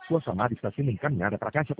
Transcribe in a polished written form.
Sua chamada está sendo encaminhada para a caixa